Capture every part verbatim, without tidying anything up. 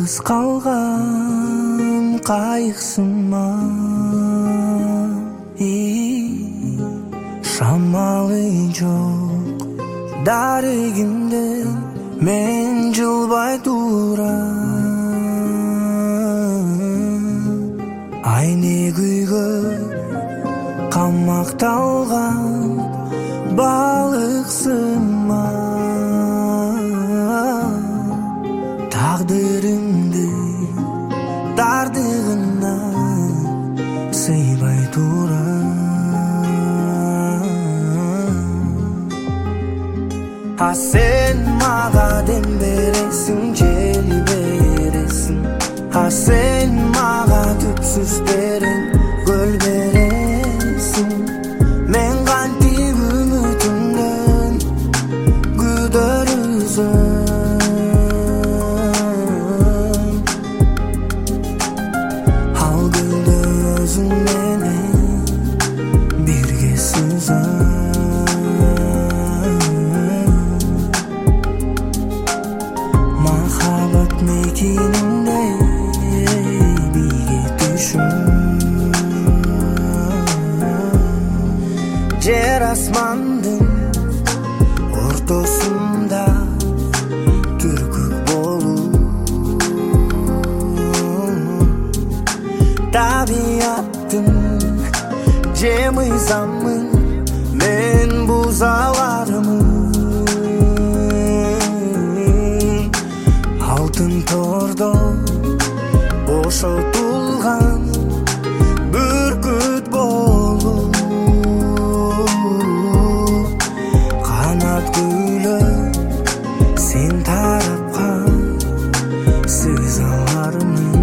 жалгыз калган кайыксыман шамалы жок дарегимде мен жылбай турам айне күйгө камакталган балыксыман тагдырымды дардыгына сыйбай турам а сен мага дем бересиң жел бересиң а сен мага түпсүз терең көл бересиң мен кантип үмүтүмдөн күдөр үзөм ал гүлдү өзүң менен бирге сүзөм мекенинде биге түшүм жер асмандын ортосунда түркүк болуп табияттын же мыйзамын мен бузалармын алтын тордо бошотулган бүркүт болуп канат күйлөп сен тарапка сызалармын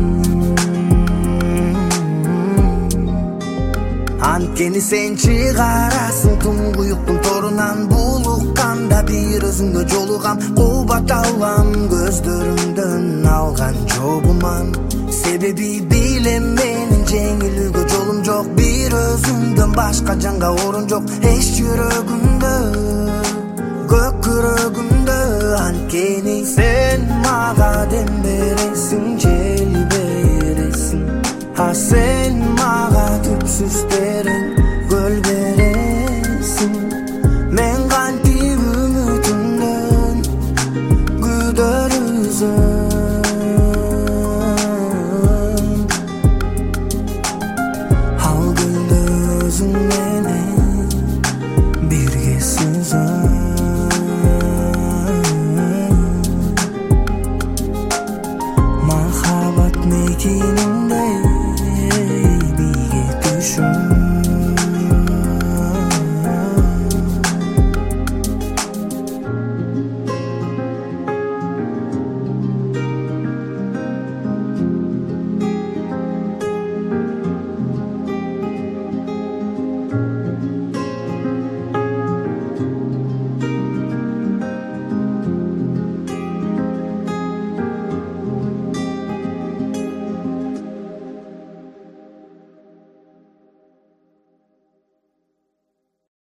анткени сен чыгарасың туңгуюктун торунан булукканда бир өзүңгө жолугам кубат алам көздөрүңдөн алган жобуман себеби билем менин жеңилүүгө жолум жок бир өзүңдөн башка жанга орун жок эч жүрөгүмдө көк күрөгүмдө анткени сен мага дем бересиң жел бересиң а сен мага түпсүз терең көл бересиң мен кантип үмүтүмдөн күдөр үзөм ал гүлдү өзүң менен бирге сүзөм махабат мекенин